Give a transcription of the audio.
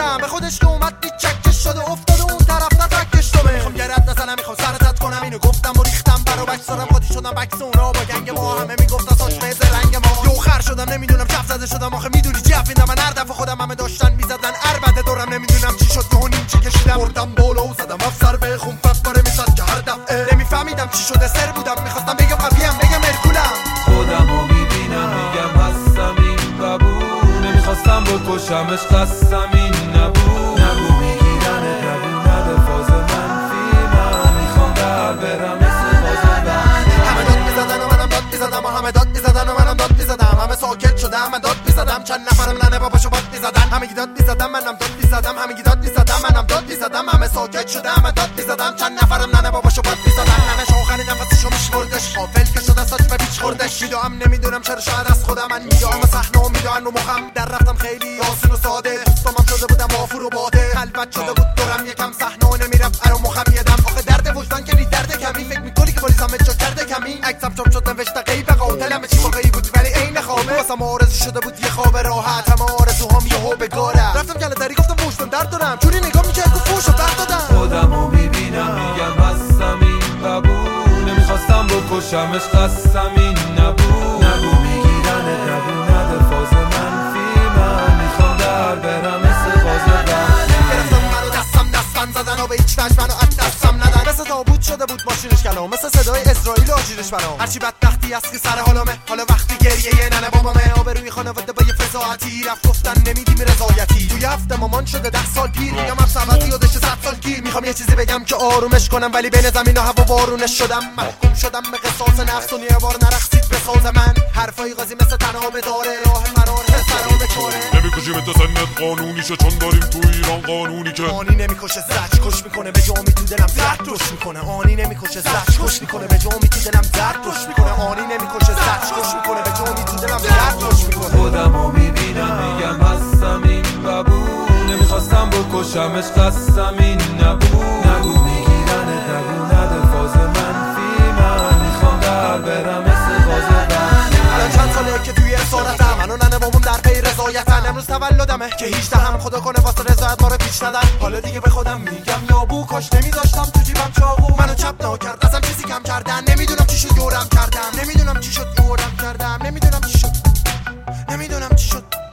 شدم به خودش که اومد دید چکش شده افتاده اون طرف نتکش تو میخوام گرد نزنم میخوام سرتت کنم اینو گفتم و ریختم برا بک زدم قاطی شدم بکس اونا با گنگ ما همه میگفتن ساش میز رنگ ما یو خر شدم نمیدونم کف زده شدم آخه میدونی جف میدم من هر دفعه خودم همه داشتن میزدن البته دورم نمیدونم چی شد و نیم چی کشیدم بردم بالا و زدم افسر به خون فقره میزد که هر دفعه نمیفهمیدم چی شده سر بودم میخواستم بگم قویم بگم ارکولم خودمو میبینم میگم هستم این ببو نمیخواستم بکشمش قسم این نبود نگو میگیرنه نگو نده فاز منفی من میخوام در برم مثل باز بخشی همه داد میزدن و منم داد میزدم و همه داد میزدن و منم داد میزدم همه ساکت شدم من داد میزدم چند نفرم ننه باباشو باد میزدن همگی داد میزدم منم داد میزدم همگی داد میزدم منم داد میزدم همه ساکت شدم من داد میزدم چند نفرم ننه باباشو باد میزدن ننش آخرین نفسشو میشمردش غافل که شده ساچ به بیچ خوردش میدوام نمیدونم چرا شاید از خودم من میدوام صحنه و میدوام رو مخم در رفتم خیلی آسون و ساده دوستامم شده بودم وافور و باده خلوت شده بود دورم یکم صحنه و نمیرفت ارو مخم یدم آخه درد وجدان که درد کمی فکر میکنی که پلیسم اجرا کرده کمی عکسم چاپ شد نوشته غیب قاتلم چی واقعی بود ولی عین خوابه واسم آرزو شده بود یه خواب راحت همه آرزوهام یهو به گارم رفتم کله‌دری گفتم وجدان درد دارم جوری نگاه میکرد گفت فوشو برد دادم خودمو میبینم میگم هستم این ببو نمیخواستم بکشمش قسم این نبود نگو میگیرنه نگو نده فاز منفی من میخوام در برم مثل باز بخشی گرفتم منو دستم زدن و به هیچ وجه منو از دستم ندن مثل تابوت شده بود ماشینش کلام مثل صدای اسرائیل و آجیرش برام هرچی بدبختی است که سر حالمه حالا وقتی گریه ننه بابامه آبروی خانواده با یه فضاحتی رفت گفتن نمیدیم رضایتی توی هفته مامان شده 10 سال پیر میگم هر سبتی یادش 100 سال گیر میخوام یه چیزی بگم که آرومش کنم ولی بین زمین و هوا بارونش شدم محکوم شدم به قصاص نفس و یه بار نرقصید به ساز من حرفای غازی مثل تنها به داره راه فرار سرا به چاره نمیکشیم تا سنت قانونیشه چون داریم تو ایران قانونی که آنی نمیکشه زج کش میکنه به جامی تو دلم زرد روش میکنه آنی نمیکشه زج کش میکنه به جامی تو دلم زرد روش میکنه آنی نمیکشه زج کش میکنه به جامی تو دلم زرد روش میکنه خودمو میبینم میگم هستم این ببو نمیخواستم بکشمش قسم این نبود نگو میگیرنه نگو نده فاز منفی من میخوام در برم مثل باز بخشی الان چند ساله که توی اسارتم منو ننه بابام در پی رضایتن امروز تولدمه که 18 هم خدا کنه واسه رضایت ما رو پیش ندن حالا دیگه به خودم میگم یا بو کاش نمیذاشتم تو جیبم چاقو منو چپ ناکرد ازم چیزی کم کردن نمیدونم چی شد یورم کردم نمیدونم چی شد یورم کردم نمیدونم چی شد